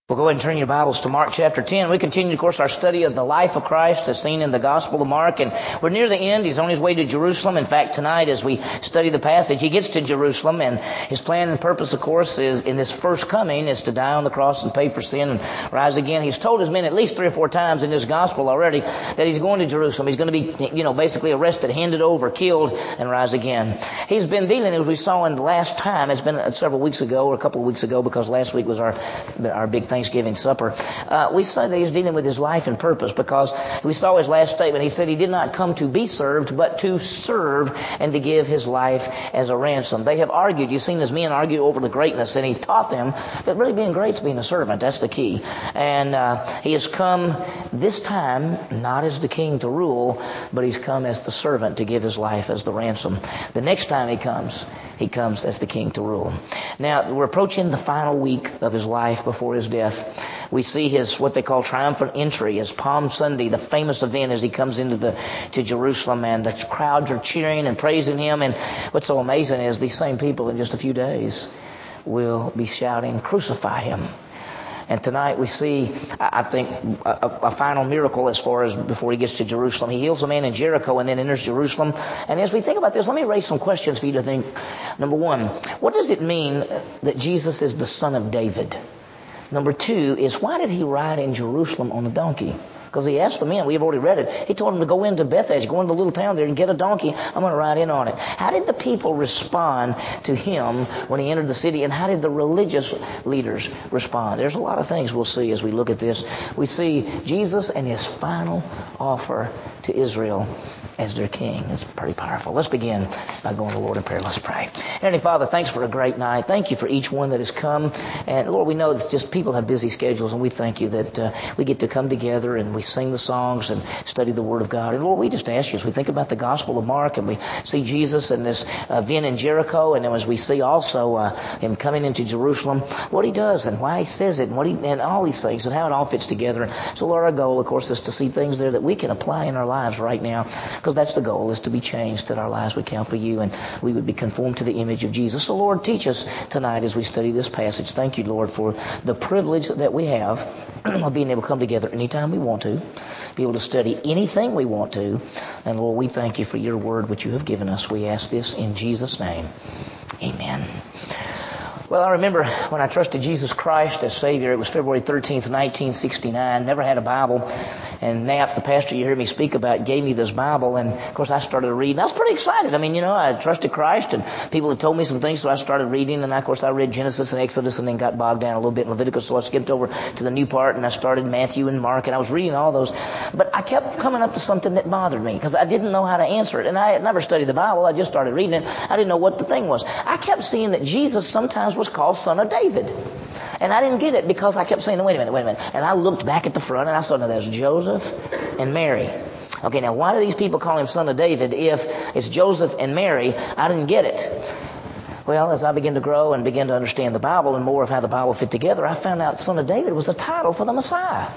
We'll go ahead and turn your Bibles to Mark chapter 10. We continue, of course, our study of the life of Christ as seen in the Gospel of Mark. And we're near the end. He's on his way to Jerusalem. In fact, tonight as we study the passage, he gets to Jerusalem. And his plan and purpose, of course, is in this first coming is to die on the cross and pay for sin and rise again. He's told his men at least 3 or 4 times in this Gospel already that he's going to Jerusalem. He's going to be, basically arrested, handed over, killed, and rise again. He's been dealing, as we saw in the last time, it's been several weeks ago or a couple of weeks ago because last week was our big Thanksgiving supper. We saw that he's dealing with his life and purpose because we saw his last statement. He said he did not come to be served, but to serve and to give his life as a ransom. They have argued. You've seen his men argue over the greatness, and he taught them that really being great is being a servant. That's the key. And he has come this time not as the king to rule, but he's come as the servant to give his life as the ransom. The next time he comes as the king to rule. Now, we're approaching the final week of his life before his death. We see his, what they call triumphant entry, his Palm Sunday, the famous event as he comes to Jerusalem, and the crowds are cheering and praising him. And what's so amazing is these same people in just a few days will be shouting, "Crucify him." And tonight we see, I think, a final miracle as far as before he gets to Jerusalem. He heals a man in Jericho and then enters Jerusalem. And as we think about this, let me raise some questions for you to think. Number one, what does it mean that Jesus is the Son of David? Number two is, why did he ride in Jerusalem on a donkey? Because he asked the men, we have already read it, he told them to go into Bethphage, go into the little town there and get a donkey. I'm going to ride in on it. How did the people respond to him when he entered the city? And how did the religious leaders respond? There's a lot of things we'll see as we look at this. We see Jesus and his final offer to Israel as their king. It's pretty powerful. Let's begin by going to the Lord in prayer. Let's pray. Heavenly Father, thanks for a great night. Thank you for each one that has come. And Lord, we know it's just people have busy schedules, and we thank you that we get to come together and we sing the songs and study the Word of God. And Lord, we just ask you, as we think about the Gospel of Mark and we see Jesus in this event in Jericho, and then as we see also him coming into Jerusalem, what he does and why he says it, and all these things and how it all fits together. So Lord, our goal, of course, is to see things there that we can apply in our lives right now, because that's the goal, is to be changed, that our lives would count for you and we would be conformed to the image of Jesus. So Lord, teach us tonight as we study this passage. Thank you, Lord, for the privilege that we have of being able to come together anytime we want to, be able to study anything we want to. And Lord, we thank you for your word which you have given us. We ask this in Jesus' name. Amen. Well, I remember when I trusted Jesus Christ as Savior, it was February 13th, 1969. Never had a Bible. And Knapp, the pastor you heard me speak about, gave me this Bible. And, of course, I started reading. I was pretty excited. I mean, I trusted Christ, and people had told me some things, so I started reading. And, of course, I read Genesis and Exodus and then got bogged down a little bit in Leviticus. So I skipped over to the new part, and I started Matthew and Mark, and I was reading all those. But I kept coming up to something that bothered me because I didn't know how to answer it. And I had never studied the Bible. I just started reading it. I didn't know what the thing was. I kept seeing that Jesus sometimes was called Son of David. And I didn't get it because I kept saying, wait a minute. And I looked back at the front and I saw, now there's Joseph and Mary. Okay, now why do these people call him Son of David if it's Joseph and Mary? I didn't get it. Well, as I began to grow and begin to understand the Bible and more of how the Bible fit together, I found out Son of David was the title for the Messiah.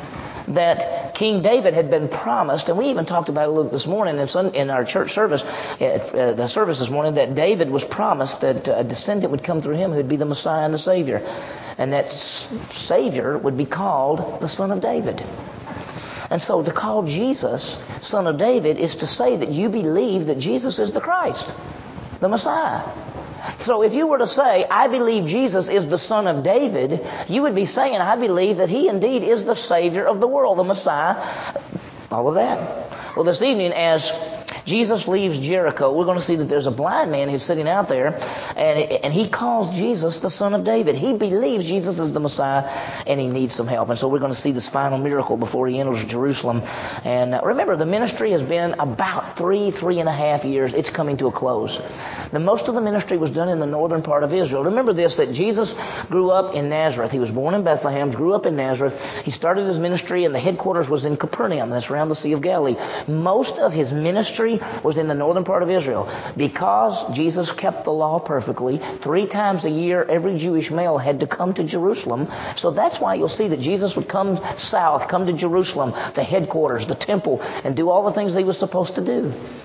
That King David had been promised, and we even talked about it a little this morning in our church service, the service this morning, that David was promised that a descendant would come through him who would be the Messiah and the Savior. And that Savior would be called the Son of David. And so to call Jesus Son of David is to say that you believe that Jesus is the Christ, the Messiah. So if you were to say, I believe Jesus is the Son of David, you would be saying, I believe that he indeed is the Savior of the world, the Messiah, all of that. Well, this evening, as Jesus leaves Jericho, we're going to see that there's a blind man who's sitting out there, and he calls Jesus the Son of David. He believes Jesus is the Messiah, and he needs some help. And so we're going to see this final miracle before he enters Jerusalem. And remember, the ministry has been about 3.5 years. It's coming to a close. Most of the ministry was done in the northern part of Israel. Remember this, that Jesus grew up in Nazareth. He was born in Bethlehem, grew up in Nazareth. He started his ministry, and the headquarters was in Capernaum. That's around the Sea of Galilee. Most of his ministry was in the northern part of Israel. Because Jesus kept the law perfectly, 3 times a year every Jewish male had to come to Jerusalem. So that's why you'll see that Jesus would come south, come to Jerusalem, the headquarters, the temple, and do all the things that he was supposed to do.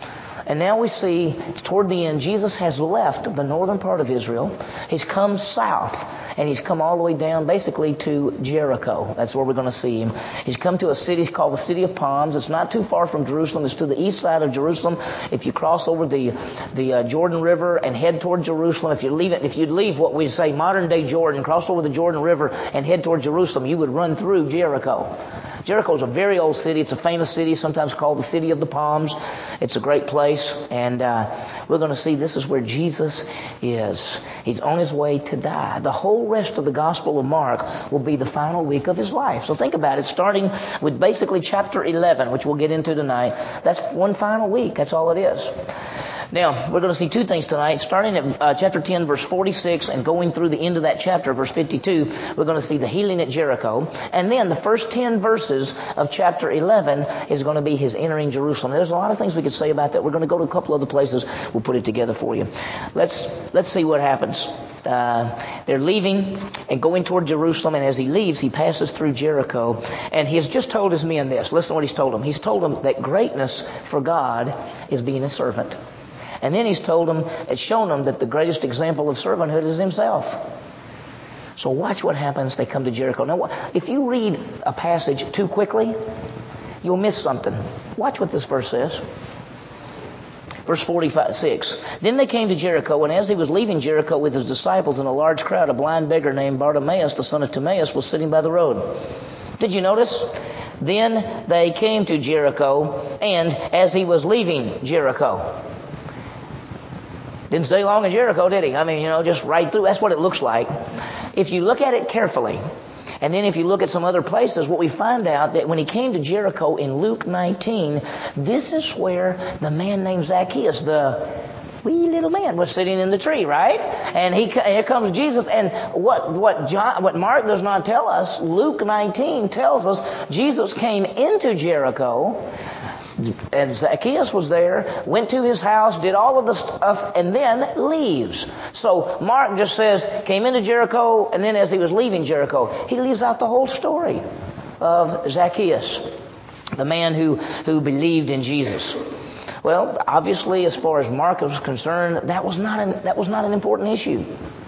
And now we see toward the end, Jesus has left the northern part of Israel. He's come south, and he's come all the way down basically to Jericho. That's where we're going to see him. He's come to a city called the City of Palms. It's not too far from Jerusalem. It's to the east side of Jerusalem. If you cross over the Jordan River and head toward Jerusalem, if you'd leave what we say modern day Jordan, cross over the Jordan River and head toward Jerusalem, you would run through Jericho. Jericho is a very old city. It's a famous city, sometimes called the City of the Palms. It's a great place, and we're going to see this is where Jesus is. He's on his way to die. The whole rest of the Gospel of Mark will be the final week of his life. So think about it, starting with basically chapter 11, which we'll get into tonight. That's one final week. That's all it is. Now, we're going to see two things tonight. Starting at chapter 10, verse 46, and going through the end of that chapter, verse 52, we're going to see the healing at Jericho. And then the first 10 verses of chapter 11 is going to be his entering Jerusalem. There's a lot of things we could say about that. We're going to go to a couple other places. We'll put it together for you. Let's see what happens. They're leaving and going toward Jerusalem, and as he leaves, he passes through Jericho. And he has just told his men this. Listen to what he's told them. He's told them that greatness for God is being a servant. And then he's told them, it's shown them that the greatest example of servanthood is himself. So watch what happens. They come to Jericho. Now, if you read a passage too quickly, you'll miss something. Watch what this verse says. Verse 46. Then they came to Jericho, and as he was leaving Jericho with his disciples and a large crowd, a blind beggar named Bartimaeus, the son of Timaeus, was sitting by the road. Did you notice? Then they came to Jericho, and as he was leaving Jericho. Didn't stay long in Jericho, did he? I mean, just right through. That's what it looks like. If you look at it carefully, and then if you look at some other places, what we find out that when he came to Jericho in Luke 19, this is where the man named Zacchaeus, the wee little man, was sitting in the tree, right? And here comes Jesus. And what Mark does not tell us, Luke 19 tells us Jesus came into Jericho. And Zacchaeus was there, went to his house, did all of the stuff, and then leaves. So Mark just says, came into Jericho, and then as he was leaving Jericho, he leaves out the whole story of Zacchaeus, the man who believed in Jesus. Well, obviously, as far as Mark was concerned, that was not an important issue.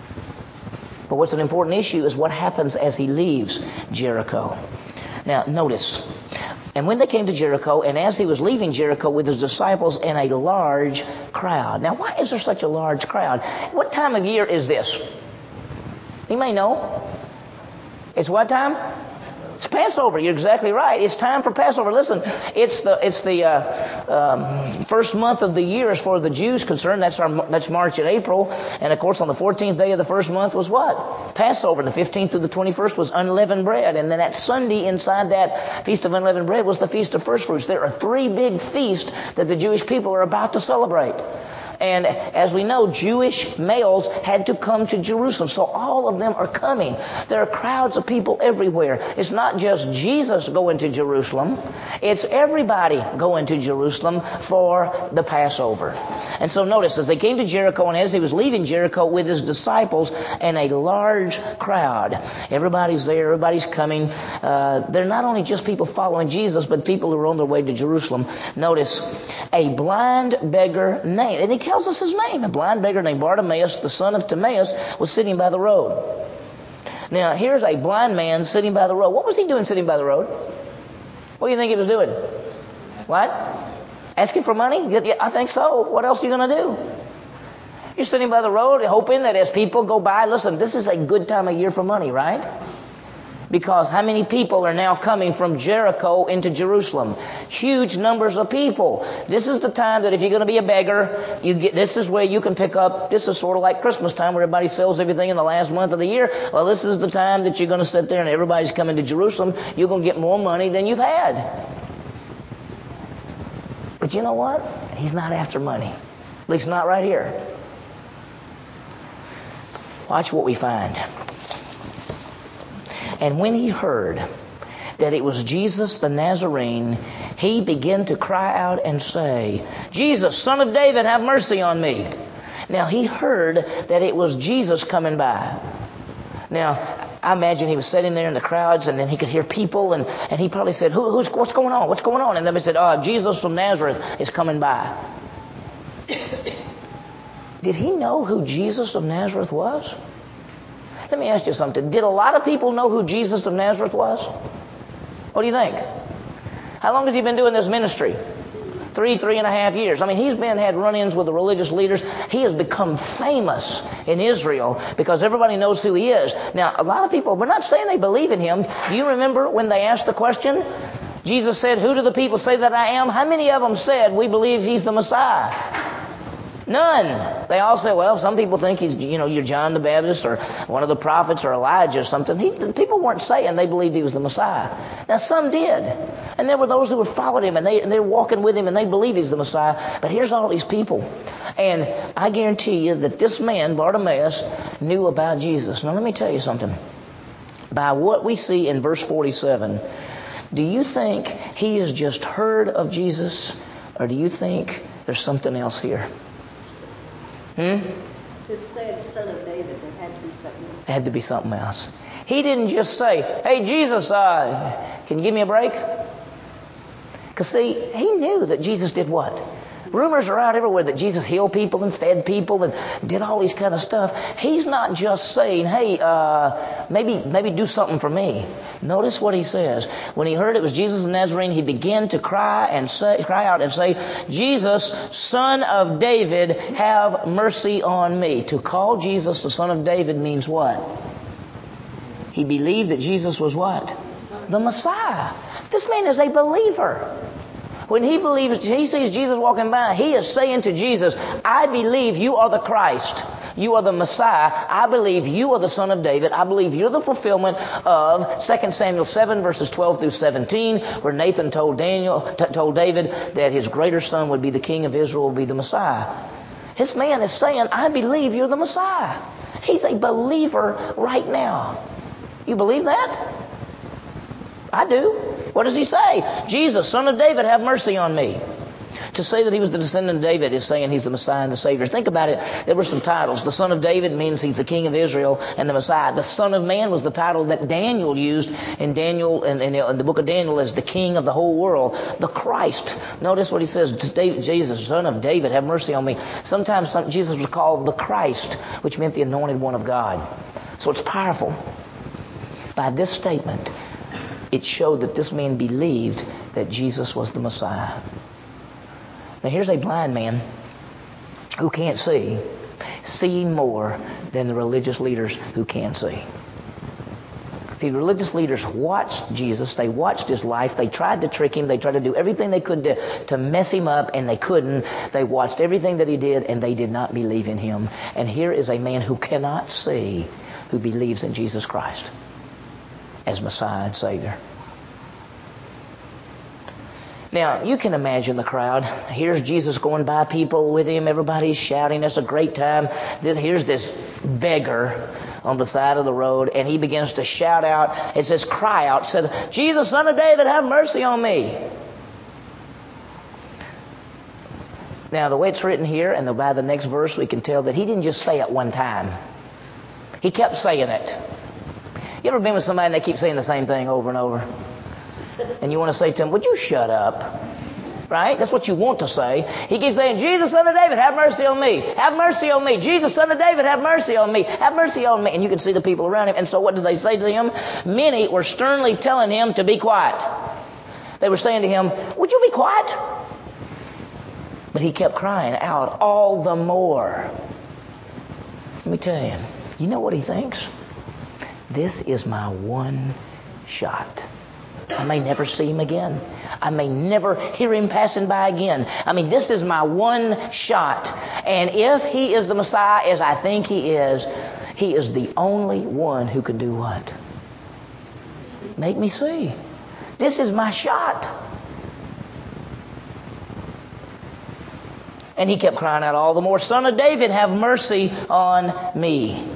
But what's an important issue is what happens as he leaves Jericho. Now, notice. And when they came to Jericho, and as he was leaving Jericho with his disciples and a large crowd. Now, why is there such a large crowd? What time of year is this? You may know. It's what time? It's Passover. You're exactly right. It's time for Passover. Listen, it's the first month of the year as far as the Jews concerned. That's March and April. And of course, on the 14th day of the first month was what? Passover. And the 15th through the 21st was unleavened bread. And then that Sunday inside that Feast of Unleavened Bread was the Feast of First Fruits. There are three big feasts that the Jewish people are about to celebrate. And as we know, Jewish males had to come to Jerusalem. So all of them are coming. There are crowds of people everywhere. It's not just Jesus going to Jerusalem. It's everybody going to Jerusalem for the Passover. And so notice, as they came to Jericho, and as he was leaving Jericho with his disciples and a large crowd. Everybody's there. Everybody's coming. They're not only just people following Jesus, but people who are on their way to Jerusalem. Notice, a blind beggar named, and he tells us his name. A blind beggar named Bartimaeus, the son of Timaeus, was sitting by the road. Now, here's a blind man sitting by the road. What was he doing sitting by the road? What do you think he was doing? What? Asking for money? Yeah, I think so. What else are you going to do? You're sitting by the road hoping that as people go by, listen, this is a good time of year for money, right? Because how many people are now coming from Jericho into Jerusalem? Huge numbers of people. This is the time that if you're going to be a beggar, this is where you can pick up. This is sort of like Christmas time where everybody sells everything in the last month of the year. Well, this is the time that you're going to sit there and everybody's coming to Jerusalem. You're going to get more money than you've had. But you know what? He's not after money. At least not right here. Watch what we find. And when he heard that it was Jesus the Nazarene, he began to cry out and say, Jesus, Son of David, have mercy on me. Now, he heard that it was Jesus coming by. Now, I imagine he was sitting there in the crowds, and then he could hear people, and he probably said, what's going on? What's going on? And then they said, Jesus from Nazareth is coming by. Did he know who Jesus of Nazareth was? Let me ask you something. Did a lot of people know who Jesus of Nazareth was? What do you think? How long has he been doing this ministry? 3.5 years. I mean, he's had run-ins with the religious leaders. He has become famous in Israel because everybody knows who he is. Now, a lot of people, we're not saying they believe in him. Do you remember when they asked the question? Jesus said, "Who do the people say that I am?" How many of them said, "We believe he's the Messiah"? None. They all said, "Well, some people think he's, you're John the Baptist or one of the prophets or Elijah or something." People weren't saying they believed he was the Messiah. Now, some did. And there were those who followed him and they were walking with him and they believed he's the Messiah. But here's all these people. And I guarantee you that this man, Bartimaeus, knew about Jesus. Now, let me tell you something. By what we see in verse 47, do you think he has just heard of Jesus, or do you think there's something else here? To say son of David, there had to be something else. It had to be something else. He didn't just say, "Hey, Jesus, can you give me a break?" Because, see, he knew that Jesus did what? Rumors are out everywhere that Jesus healed people and fed people and did all these kind of stuff. He's not just saying, "Hey, maybe do something for me." Notice what he says. When he heard it was Jesus of Nazarene, he began to cry out and say, "Jesus, Son of David, have mercy on me." To call Jesus the Son of David means what? He believed that Jesus was what? The Messiah. This man is a believer. When he sees Jesus walking by, he is saying to Jesus, "I believe you are the Christ. You are the Messiah. I believe you are the Son of David. I believe you're the fulfillment of 2 Samuel 7 verses 12 through 17, where Nathan told David that his greater son would be the king of Israel, would be the Messiah." This man is saying, "I believe you're the Messiah." He's a believer right now. You believe that? I do. What does he say? "Jesus, Son of David, have mercy on me." To say that he was the descendant of David is saying he's the Messiah and the Savior. Think about it. There were some titles. The Son of David means he's the King of Israel and the Messiah. The Son of Man was the title that Daniel used in the book of Daniel as the King of the whole world. The Christ. Notice what he says. "Jesus, Son of David, have mercy on me." Sometimes Jesus was called the Christ, which meant the anointed one of God. So it's powerful. By this statement, it showed that this man believed that Jesus was the Messiah. Now here's a blind man who can't see, seeing more than the religious leaders who can see. See, the religious leaders watched Jesus. They watched his life. They tried to trick him. They tried to do everything they could to mess him up, and they couldn't. They watched everything that he did, and they did not believe in him. And here is a man who cannot see, who believes in Jesus Christ as Messiah and Savior. Now, you can imagine the crowd. Here's Jesus going by, people with him. Everybody's shouting. It's a great time. Here's this beggar on the side of the road, and he begins to shout out. It says, cry out. It says, "Jesus, Son of David, have mercy on me." Now, the way it's written here, and by the next verse, we can tell that he didn't just say it one time. He kept saying it. You ever been with somebody and they keep saying the same thing over and over? And you want to say to him, "Would you shut up?" Right? That's what you want to say. He keeps saying, "Jesus, Son of David, have mercy on me. Have mercy on me. Jesus, Son of David, have mercy on me. Have mercy on me." And you can see the people around him. And so what did they say to him? Many were sternly telling him to be quiet. They were saying to him, "Would you be quiet?" But he kept crying out all the more. Let me tell you, you know what he thinks? This is my one shot. I may never see him again. I may never hear him passing by again. I mean, this is my one shot. And if he is the Messiah, as I think he is the only one who can do what? Make me see. This is my shot. And he kept crying out all the more, "Son of David, have mercy on me."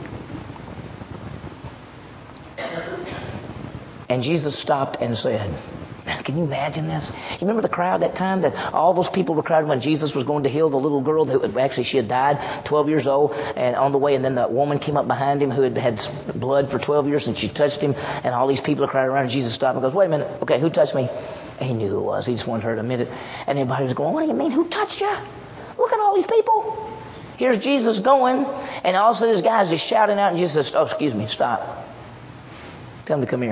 And Jesus stopped and said, can you imagine this? You remember the crowd that time that all those people were crowded when Jesus was going to heal the little girl who actually she had died, 12 years old, and on the way, and then the woman came up behind him who had had blood for 12 years, and she touched him, and all these people are crowded around, and Jesus stopped and goes, "Wait a minute, okay, who touched me?" And he knew who it was. He just wanted her to admit it. And everybody was going, "What do you mean, who touched you? Look at all these people. Here's Jesus going, and all of a sudden this guy's just shouting out, and Jesus says, oh, excuse me, stop. Tell him to come here.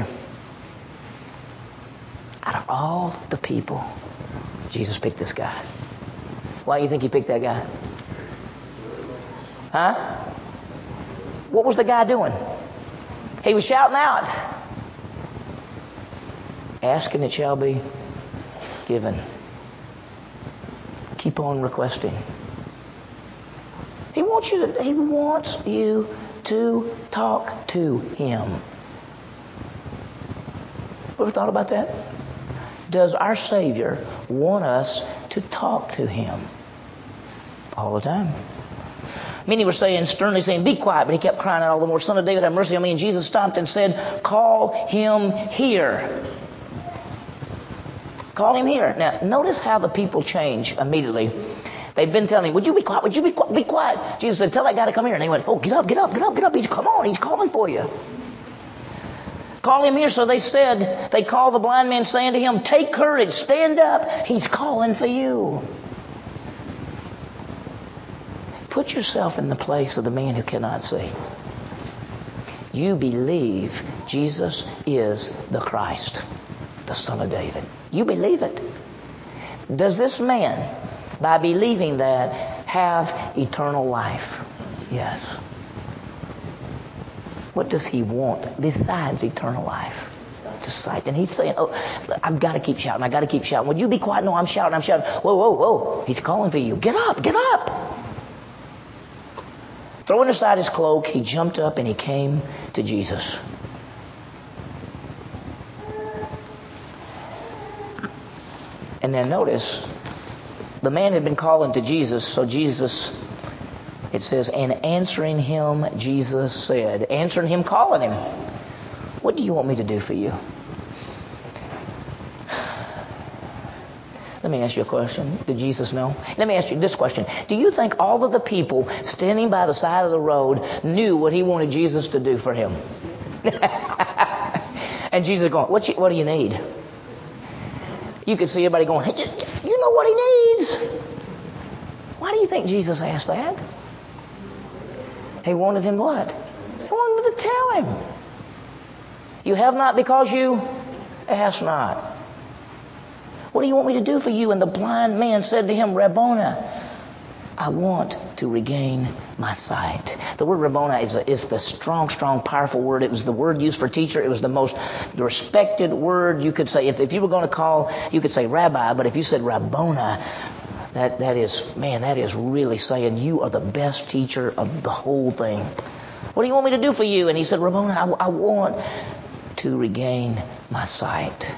Out of all the people, Jesus picked this guy. Why do you think he picked that guy? Huh? What was the guy doing? He was shouting out. Ask and it shall be given. Keep on requesting. He wants you to talk to him. Ever thought about that? Does our Savior want us to talk to him? All the time. Many were sternly saying, be quiet, but he kept crying out all the more, Son of David, have mercy on me. And Jesus stopped and said, call him here. Call him here. Now, notice how the people change immediately. They've been telling him, would you be quiet? Would you be quiet? Be quiet. Jesus said, tell that guy to come here. And they went, oh, get up. Come on, he's calling for you. Call him here. So they called the blind man, saying to him, take courage, stand up. He's calling for you. Put yourself in the place of the man who cannot see. You believe Jesus is the Christ, the Son of David. You believe it. Does this man, by believing that, have eternal life? Yes. What does he want besides eternal life? To sight. And he's saying, oh, I've got to keep shouting. Would you be quiet? No, I'm shouting. Whoa. He's calling for you. Get up. Throwing aside his cloak, he jumped up and he came to Jesus. And then notice, the man had been calling to Jesus, so Jesus, it says, and answering him, Jesus said, answering him, calling him, what do you want me to do for you? Let me ask you a question. Did Jesus know? Let me ask you this question. Do you think all of the people standing by the side of the road knew what he wanted Jesus to do for him? And Jesus going, what do you need? You could see everybody going, hey, you know what he needs. Why do you think Jesus asked that? He wanted him what? He wanted to tell him. You have not because you ask not. What do you want me to do for you? And the blind man said to him, Rabboni, I want to regain my sight. The word Rabboni is the strong, powerful word. It was the word used for teacher. It was the most respected word you could say. If you were going to call, you could say rabbi, but if you said Rabboni, that is really saying you are the best teacher of the whole thing. What do you want me to do for you? And he said, Rabboni, I want to regain my sight.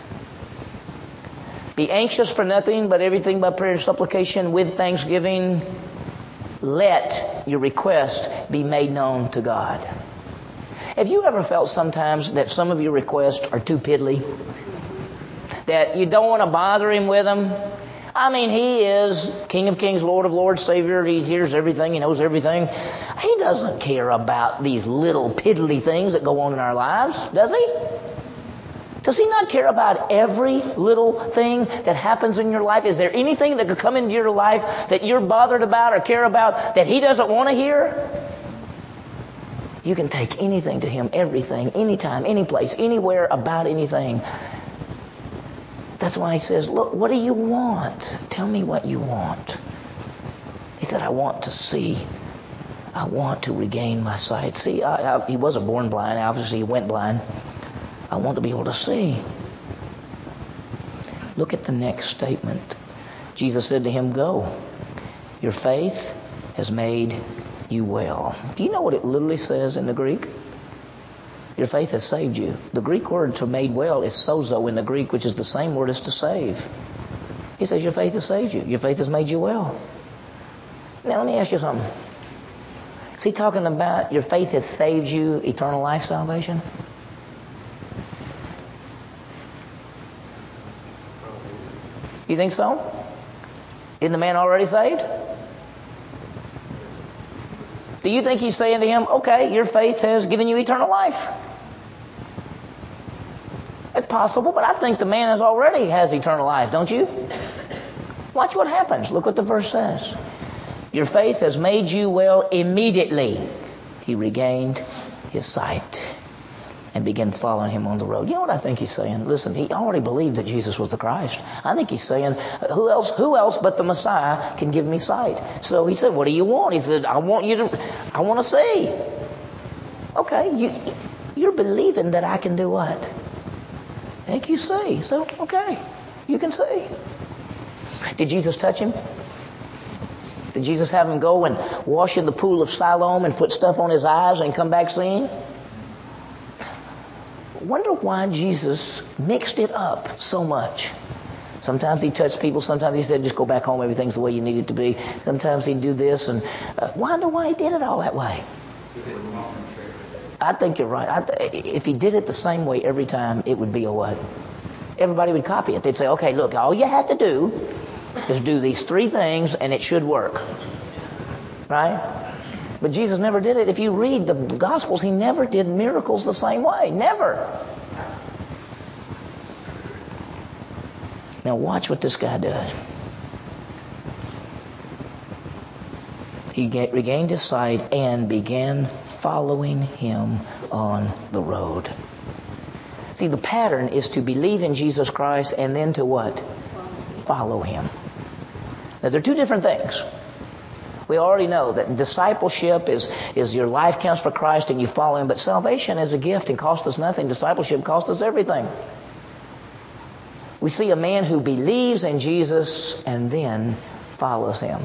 Be anxious for nothing, but everything by prayer and supplication with thanksgiving. Let your request be made known to God. Have you ever felt sometimes that some of your requests are too piddly? That you don't want to bother him with them? I mean, he is King of Kings, Lord of Lords, Savior. He hears everything. He knows everything. He doesn't care about these little piddly things that go on in our lives, does he? Does he not care about every little thing that happens in your life? Is there anything that could come into your life that you're bothered about or care about that he doesn't want to hear? You can take anything to him, everything, anytime, any place, anywhere, about anything. That's why he says, look, what do you want? Tell me what you want. He said, I want to see. I want to regain my sight. See, he wasn't born blind. Obviously, he went blind. I want to be able to see. Look at the next statement. Jesus said to him, go. Your faith has made you well. Do you know what it literally says in the Greek? Your faith has saved you. The Greek word to made well is sozo in the Greek, which is the same word as to save. He says your faith has saved you. Your faith has made you well. Now let me ask you something. Is he talking about your faith has saved you eternal life salvation? You think so? Isn't the man already saved? Do you think he's saying to him, okay, your faith has given you eternal life? It's possible, but I think the man already has eternal life, don't you? Watch what happens. Look what the verse says. Your faith has made you well. Immediately he regained his sight and began following him on the road. You know what I think he's saying? Listen, he already believed that Jesus was the Christ. I think he's saying, who else but the Messiah can give me sight? So he said, what do you want? He said, I want to see. Okay, you're believing that I can do what? Make you see. So, okay, you can see. Did Jesus touch him? Did Jesus have him go and wash in the pool of Siloam and put stuff on his eyes and come back seeing? Wonder why Jesus mixed it up so much. Sometimes he touched people. Sometimes he said, just go back home. Everything's the way you need it to be. Sometimes he'd do this. And wonder why he did it all that way. I think you're right. If he did it the same way every time, it would be a what? Everybody would copy it. They'd say, okay, look, all you have to do is do these 3 things and it should work. Right? But Jesus never did it. If you read the Gospels, he never did miracles the same way. Never. Now watch what this guy does. He regained his sight and began following him on the road. See, the pattern is to believe in Jesus Christ and then to what? Follow him. Now, there are 2 different things. We already know that discipleship is your life counts for Christ and you follow him. But salvation is a gift and costs us nothing. Discipleship costs us everything. We see a man who believes in Jesus and then follows him.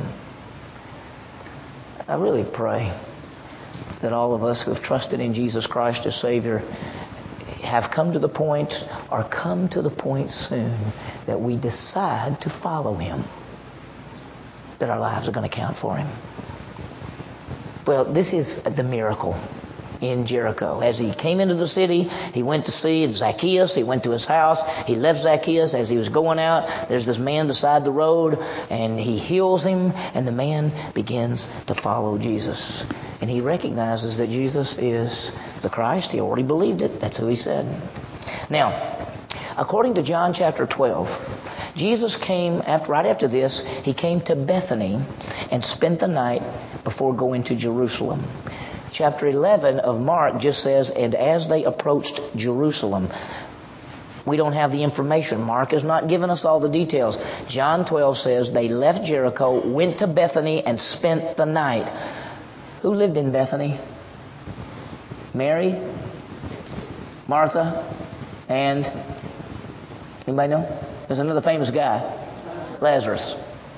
I really pray that all of us who have trusted in Jesus Christ as Savior have come to the point or come to the point soon that we decide to follow him. That our lives are going to count for him. Well, this is the miracle in Jericho. As he came into the city, he went to see Zacchaeus. He went to his house. He left Zacchaeus. As he was going out, there's this man beside the road, and he heals him, and the man begins to follow Jesus. And he recognizes that Jesus is the Christ. He already believed it. That's who he said. Now, according to John chapter 12, Jesus came, right after this, he came to Bethany and spent the night before going to Jerusalem. Chapter 11 of Mark just says, and as they approached Jerusalem. We don't have the information. Mark has not given us all the details. John 12 says they left Jericho, went to Bethany, and spent the night. Who lived in Bethany? Mary, Martha, and anybody know? There's another famous guy, Lazarus.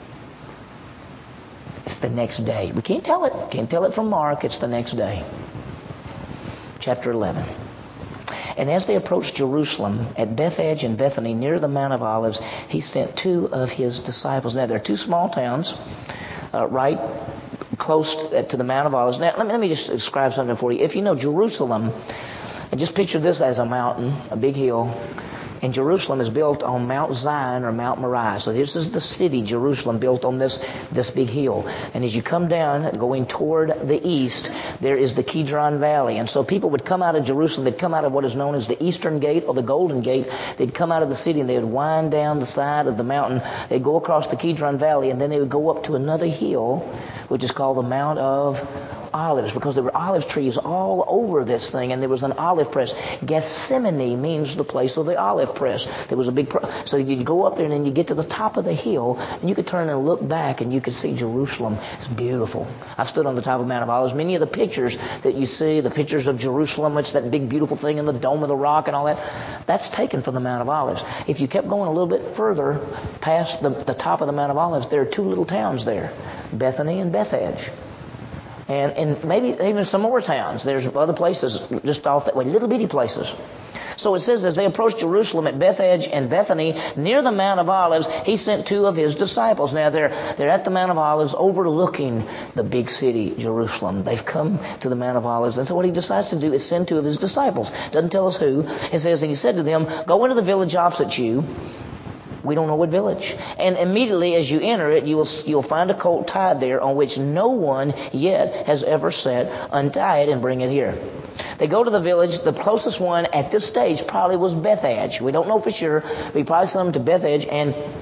It's the next day. We can't tell it. Can't tell it from Mark. It's the next day. Chapter 11. And as they approached Jerusalem, at Bethphage and Bethany, near the Mount of Olives, he sent 2 of his disciples. Now, there are 2 small towns right close to the Mount of Olives. Now, let me just describe something for you. If you know Jerusalem, and just picture this as a mountain, a big hill. And Jerusalem is built on Mount Zion or Mount Moriah. So this is the city, Jerusalem, built on this big hill. And as you come down, going toward the east, there is the Kidron Valley. And so people would come out of Jerusalem. They'd come out of what is known as the Eastern Gate or the Golden Gate. They'd come out of the city and they would wind down the side of the mountain. They'd go across the Kidron Valley and then they would go up to another hill, which is called the Mount of Olives, because there were olive trees all over this thing, and there was an olive press. Gethsemane means the place of the olive press. There was a big so you'd go up there and then you get to the top of the hill and you could turn and look back and you could see Jerusalem. It's beautiful. I've stood on the top of Mount of Olives. Many of the pictures that you see, the pictures of Jerusalem, it's that big beautiful thing in the Dome of the Rock and all that, that's taken from the Mount of Olives. If you kept going a little bit further past the top of the Mount of Olives, there are 2 little towns there, Bethany and Bethphage. And maybe even some more towns. There's other places just off that way, little bitty places. So it says, as they approached Jerusalem at Bethphage and Bethany, near the Mount of Olives, he sent 2 of his disciples. Now they're at the Mount of Olives overlooking the big city, Jerusalem. They've come to the Mount of Olives. And so what he decides to do is send 2 of his disciples. Doesn't tell us who. It says, and he said to them, go into the village opposite you. We don't know what village. And immediately as you enter it, you'll find a colt tied there on which no one yet has ever sat. Untie it and bring it here. They go to the village. The closest one at this stage probably was Bethphage. We don't know for sure, but he probably sent them to Bethphage. And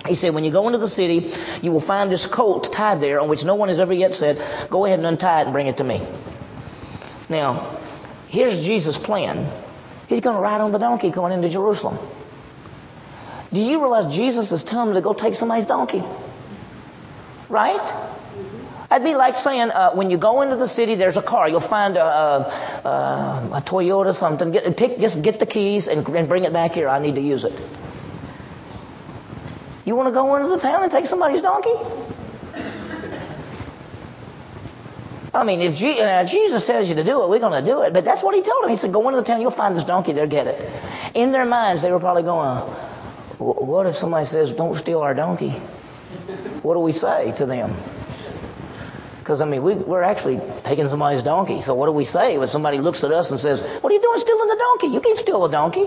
He said, when you go into the city, you will find this colt tied there on which no one has ever yet said, go ahead and untie it and bring it to me. Now, here's Jesus' plan. He's going to ride on the donkey going into Jerusalem. Do you realize Jesus is telling him to go take somebody's donkey? Right? That'd be like saying, when you go into the city, there's a car. You'll find a Toyota something. Just get the keys and bring it back here. I need to use it. You want to go into the town and take somebody's donkey? I mean, if Jesus tells you to do it, we're going to do it. But that's what he told him. He said, go into the town, you'll find this donkey there, get it. In their minds, they were probably going, what if somebody says, don't steal our donkey? What do we say to them? Because, I mean, we're actually taking somebody's donkey. So what do we say when somebody looks at us and says, what are you doing stealing the donkey? You can't steal a donkey.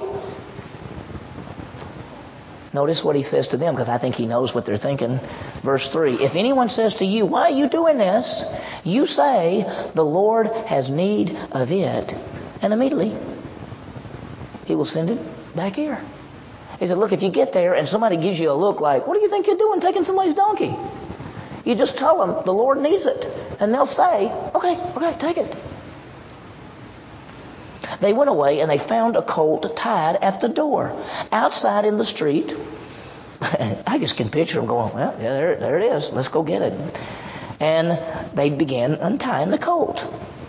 Notice what he says to them, because I think he knows what they're thinking. Verse 3, if anyone says to you, why are you doing this? You say, the Lord has need of it. And immediately, he will send it back here. He said, look, if you get there and somebody gives you a look like, what do you think you're doing taking somebody's donkey? You just tell them the Lord needs it. And they'll say, okay, take it. They went away and they found a colt tied at the door, outside in the street. I just can picture them going, well, yeah, there it is. Let's go get it. And they began untying the colt.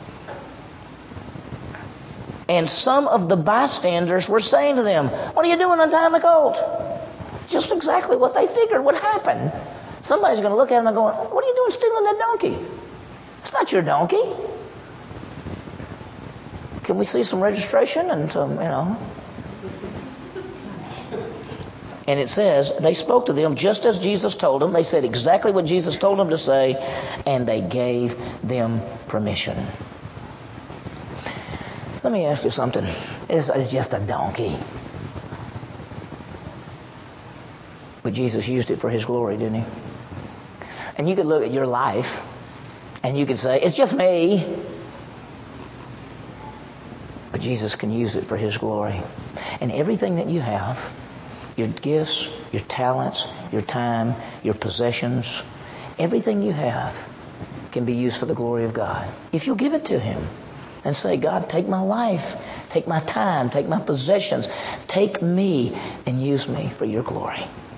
And some of the bystanders were saying to them, what are you doing untying the colt? Just exactly what they figured would happen. Somebody's going to look at them and go, what are you doing stealing that donkey? It's not your donkey. Can we see some registration and some, And it says, they spoke to them just as Jesus told them. They said exactly what Jesus told them to say, and they gave them permission. Let me ask you something. It's just a donkey. But Jesus used it for his glory, didn't he? And you could look at your life, and you could say, it's just me. But Jesus can use it for his glory. And everything that you have, your gifts, your talents, your time, your possessions, everything you have can be used for the glory of God. If you'll give it to him and say, God, take my life, take my time, take my possessions, take me and use me for your glory.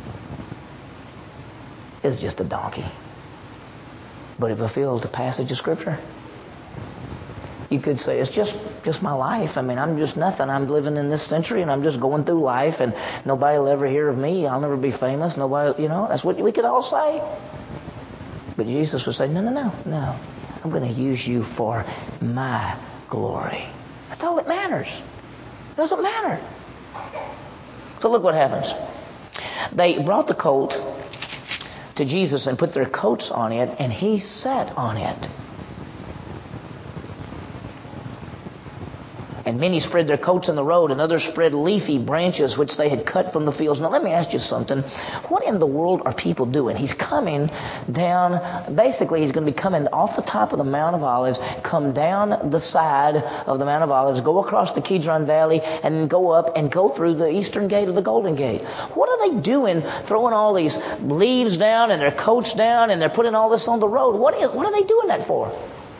It's just a donkey. But it fulfilled the passage of Scripture. You could say, it's just my life. I mean, I'm just nothing. I'm living in this century and I'm just going through life and nobody will ever hear of me. I'll never be famous. Nobody, that's what we could all say. But Jesus would say, no. I'm going to use you for my glory. That's all that matters. It doesn't matter. So look what happens. They brought the colt to Jesus and put their coats on it, and he sat on it. And many spread their coats in the road, and others spread leafy branches which they had cut from the fields. Now let me ask you something. What in the world are people doing? He's coming down, basically he's going to be coming off the top of the Mount of Olives, come down the side of the Mount of Olives, go across the Kidron Valley, and then go up and go through the eastern gate of the Golden Gate. What are they doing throwing all these leaves down and their coats down and they're putting all this on the road? What are they doing that for?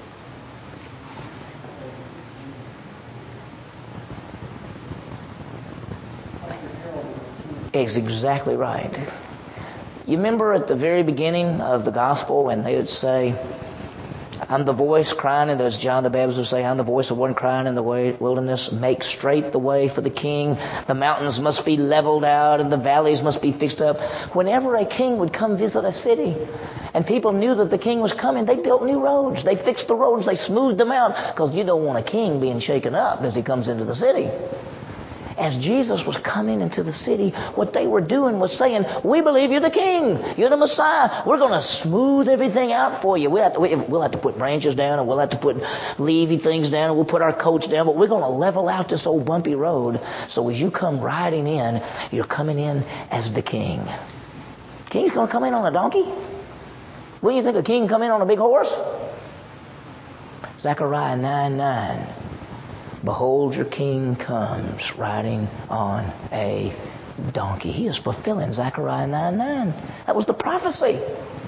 Is exactly right. You remember at the very beginning of the gospel when they would say, I'm the voice crying, and there's John the Baptist would say, I'm the voice of one crying in the wilderness, make straight the way for the king. The mountains must be leveled out and the valleys must be fixed up. Whenever a king would come visit a city and people knew that the king was coming, they built new roads. They fixed the roads. They smoothed them out because you don't want a king being shaken up as he comes into the city. As Jesus was coming into the city, what they were doing was saying, we believe you're the king. You're the Messiah. We're going to smooth everything out for you. We'll have to put branches down, and we'll have to put leafy things down, and we'll put our coats down, but we're going to level out this old bumpy road. So as you come riding in, you're coming in as the king. King's going to come in on a donkey? Wouldn't you think a king can come in on a big horse? Zechariah 9:9. Behold, your king comes riding on a donkey. He is fulfilling Zechariah 9:9. That was the prophecy.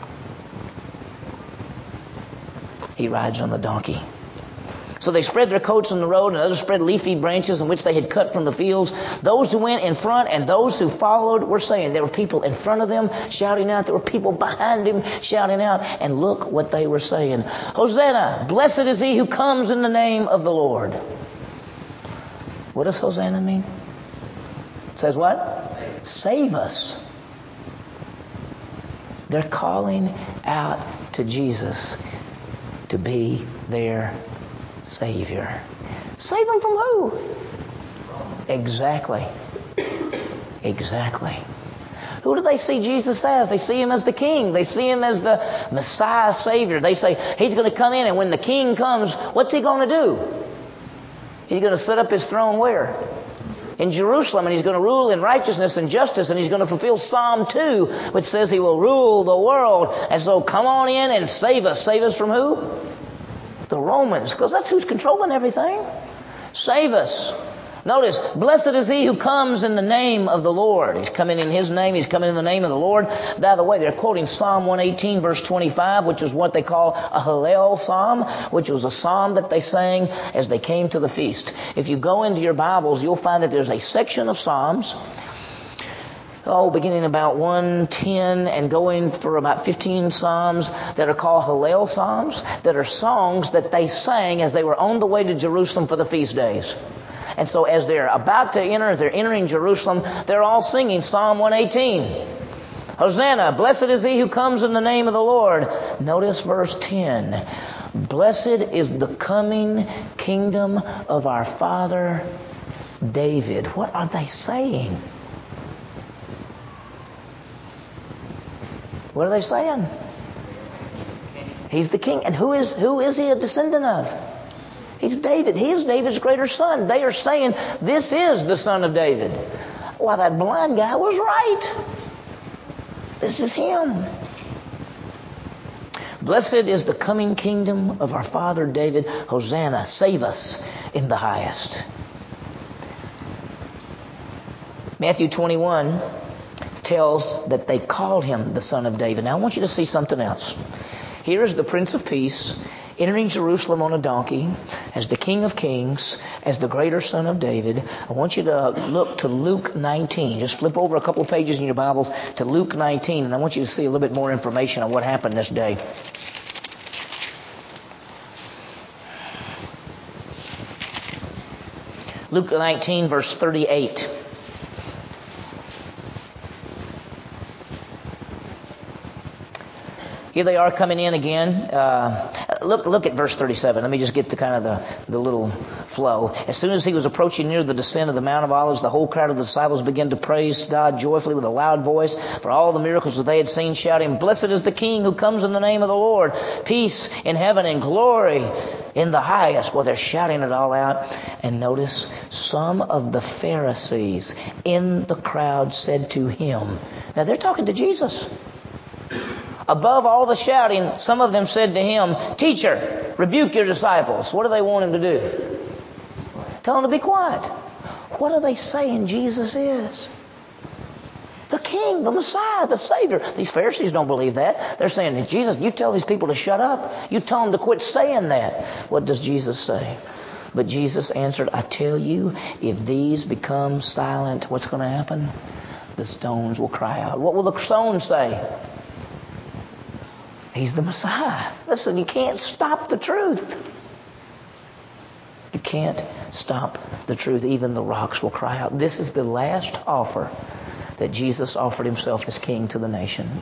He rides on the donkey. So they spread their coats on the road, and others spread leafy branches in which they had cut from the fields. Those who went in front and those who followed were saying, there were people in front of them shouting out. There were people behind him shouting out. And look what they were saying. Hosanna, blessed is he who comes in the name of the Lord. What does Hosanna mean? It says what? Save us. They're calling out to Jesus to be their Savior. Save them from who? Exactly. Who do they see Jesus as? They see him as the King. They see him as the Messiah Savior. They say he's going to come in, and when the King comes, what's he going to do? He's going to set up his throne where? In Jerusalem, and he's going to rule in righteousness and justice, and he's going to fulfill Psalm 2, which says he will rule the world. And so come on in and save us. Save us from who? The Romans, because that's who's controlling everything. Save us. Notice, blessed is he who comes in the name of the Lord. He's coming in his name. He's coming in the name of the Lord. By the way, they're quoting Psalm 118, verse 25, which is what they call a Hallel psalm, which was a psalm that they sang as they came to the feast. If you go into your Bibles, you'll find that there's a section of Psalms, beginning about 110 and going for about 15 Psalms that are called Hallel Psalms, that are songs that they sang as they were on the way to Jerusalem for the feast days. And so as they're about to enter, they're entering Jerusalem, they're all singing Psalm 118. Hosanna, blessed is he who comes in the name of the Lord. Notice verse 10. Blessed is the coming kingdom of our father David. What are they saying? What are they saying? He's the king. And who is he a descendant of? He's David. He is David's greater son. They are saying, this is the son of David. Why, that blind guy was right. This is him. Blessed is the coming kingdom of our father David. Hosanna, save us in the highest. Matthew 21 tells that they called him the Son of David. Now I want you to see something else. Here is the Prince of Peace entering Jerusalem on a donkey as the King of Kings, as the greater Son of David. I want you to look to Luke 19. Just flip over a couple of pages in your Bibles to Luke 19, and I want you to see a little bit more information on what happened this day. Luke 19, verse 38. Here they are coming in again. Look at verse 37. Let me just get the kind of the little flow. As soon as he was approaching near the descent of the Mount of Olives, the whole crowd of the disciples began to praise God joyfully with a loud voice for all the miracles that they had seen, shouting, Blessed is the King who comes in the name of the Lord. Peace in heaven and glory in the highest. Well, they're shouting it all out. And notice, some of the Pharisees in the crowd said to him. Now they're talking to Jesus. Above all the shouting, some of them said to him, Teacher, rebuke your disciples. What do they want him to do? Tell them to be quiet. What are they saying Jesus is? The King, the Messiah, the Savior. These Pharisees don't believe that. They're saying, Jesus, you tell these people to shut up. You tell them to quit saying that. What does Jesus say? But Jesus answered, I tell you, if these become silent, what's going to happen? The stones will cry out. What will the stones say? He's the Messiah. Listen, you can't stop the truth. You can't stop the truth. Even the rocks will cry out. This is the last offer that Jesus offered himself as king to the nation.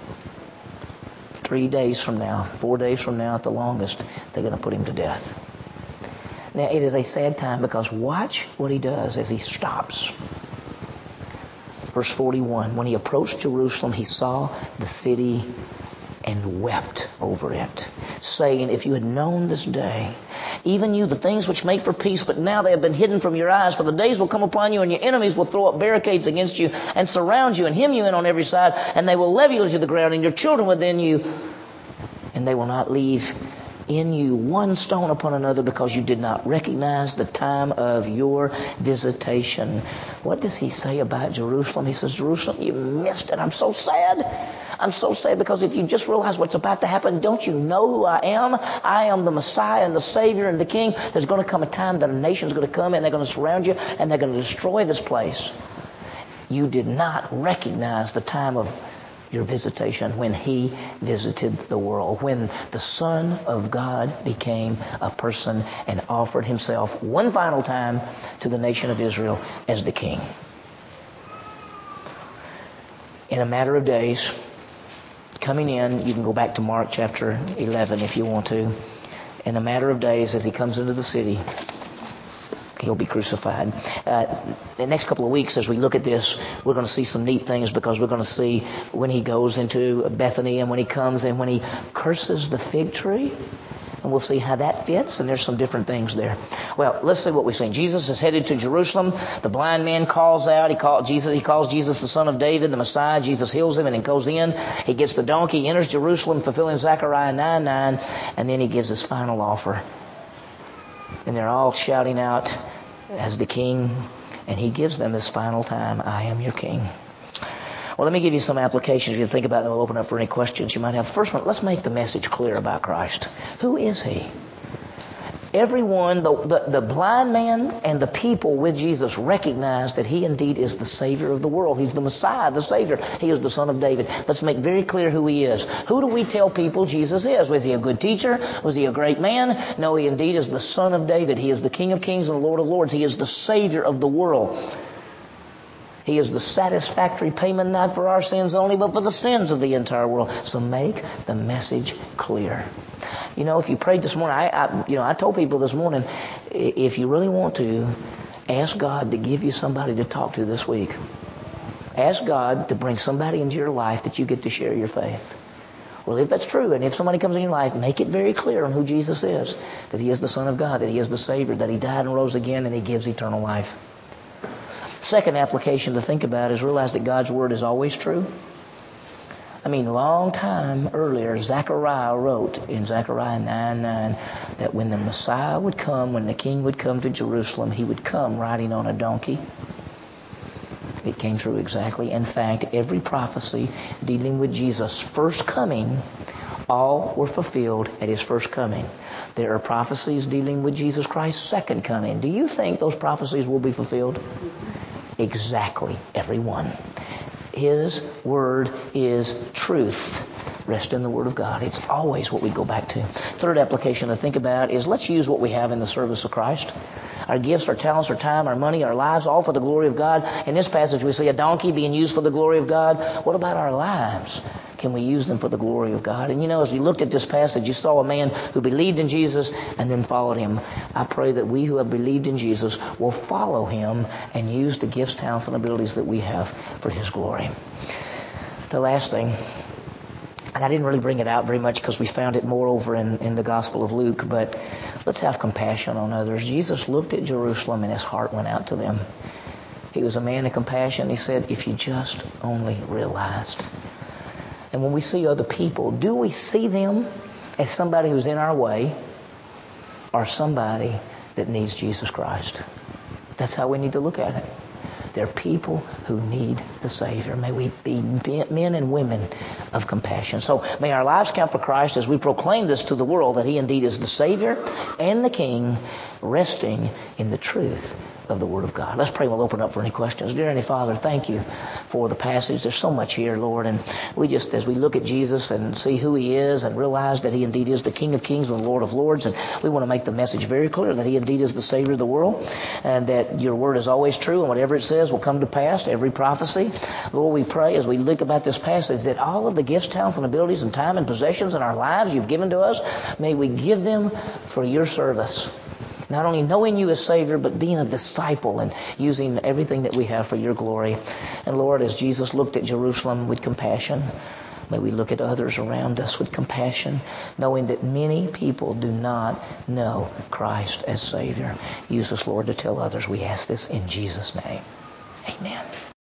3 days from now, 4 days from now at the longest, they're going to put him to death. Now, it is a sad time because watch what he does as he stops. Verse 41, when he approached Jerusalem, he saw the city and wept over it, saying, if you had known this day, even you, the things which make for peace, but now they have been hidden from your eyes, for the days will come upon you, and your enemies will throw up barricades against you, and surround you, and hem you in on every side, and they will levy you to the ground, and your children within you, and they will not leave in you one stone upon another because you did not recognize the time of your visitation. What does he say about Jerusalem? He says, Jerusalem, you missed it. I'm so sad. I'm so sad because if you just realize what's about to happen, don't you know who I am? I am the Messiah and the Savior and the King. There's going to come a time that a nation's going to come and they're going to surround you and they're going to destroy this place. You did not recognize the time of your visitation when he visited the world, when the Son of God became a person and offered himself one final time to the nation of Israel as the king. In a matter of days, coming in, you can go back to Mark chapter 11 if you want to. In a matter of days, as he comes into the city, he'll be crucified. The next couple of weeks, as we look at this, we're going to see some neat things because we're going to see when he goes into Bethany and when he comes and when he curses the fig tree. And we'll see how that fits, and there's some different things there. Well, let's see what we've seen. Jesus is headed to Jerusalem. The blind man calls out. He calls Jesus the Son of David, the Messiah. Jesus heals him and then goes in. He gets the donkey, enters Jerusalem, fulfilling Zechariah 9:9, and then he gives his final offer. And they're all shouting out as the king, and he gives them this final time, I am your king. Well, let me give you some applications. If you think about it, we'll open up for any questions you might have. First one, let's make the message clear about Christ. Who is he? Everyone, the blind man and the people with Jesus recognize that he indeed is the Savior of the world. He's the Messiah, the Savior. He is the Son of David. Let's make very clear who he is. Who do we tell people Jesus is? Was he a good teacher? Was he a great man? No, he indeed is the Son of David. He is the King of Kings and the Lord of Lords. He is the Savior of the world. He is the satisfactory payment not for our sins only, but for the sins of the entire world. So make the message clear. You know, if you prayed this morning, I told people this morning, if you really want to, ask God to give you somebody to talk to this week. Ask God to bring somebody into your life that you get to share your faith. Well, if that's true, and if somebody comes in your life, make it very clear on who Jesus is, that he is the Son of God, that he is the Savior, that he died and rose again, and he gives eternal life. Second application to think about is realize that God's Word is always true. I mean, a long time earlier, Zechariah wrote in Zechariah 9:9 that when the Messiah would come, when the King would come to Jerusalem, he would come riding on a donkey. It came true exactly. In fact, every prophecy dealing with Jesus' first coming, all were fulfilled at his first coming. There are prophecies dealing with Jesus Christ's second coming. Do you think those prophecies will be fulfilled? Exactly, every one. His Word is truth. Rest in the Word of God. It's always what we go back to. Third application to think about is let's use what we have in the service of Christ. Our gifts, our talents, our time, our money, our lives, all for the glory of God. In this passage we see a donkey being used for the glory of God. What about our lives? Can we use them for the glory of God? And you know, as we looked at this passage, you saw a man who believed in Jesus and then followed him. I pray that we who have believed in Jesus will follow him and use the gifts, talents, and abilities that we have for his glory. The last thing, and I didn't really bring it out very much because we found it more over in the Gospel of Luke, but let's have compassion on others. Jesus looked at Jerusalem and his heart went out to them. He was a man of compassion. He said, if you just only realized. And when we see other people, do we see them as somebody who's in our way or somebody that needs Jesus Christ? That's how we need to look at it. They're people who need the Savior. May we be men and women of compassion. So may our lives count for Christ as we proclaim this to the world, that he indeed is the Savior and the King, resting in the truth of the Word of God. Let's pray. We'll open up for any questions. Dear Heavenly Father, thank you for the passage. There's so much here, Lord, and we just, as we look at Jesus and see who he is and realize that he indeed is the King of Kings and the Lord of Lords, and we want to make the message very clear that he indeed is the Savior of the world, and that your Word is always true, and whatever it says will come to pass, every prophecy. Lord, we pray as we look about this passage that all of the gifts, talents, and abilities and time and possessions in our lives you've given to us, may we give them for your service. Not only knowing you as Savior, but being a disciple and using everything that we have for your glory. And Lord, as Jesus looked at Jerusalem with compassion, may we look at others around us with compassion, knowing that many people do not know Christ as Savior. Use us, Lord, to tell others. We ask this in Jesus' name. Amen.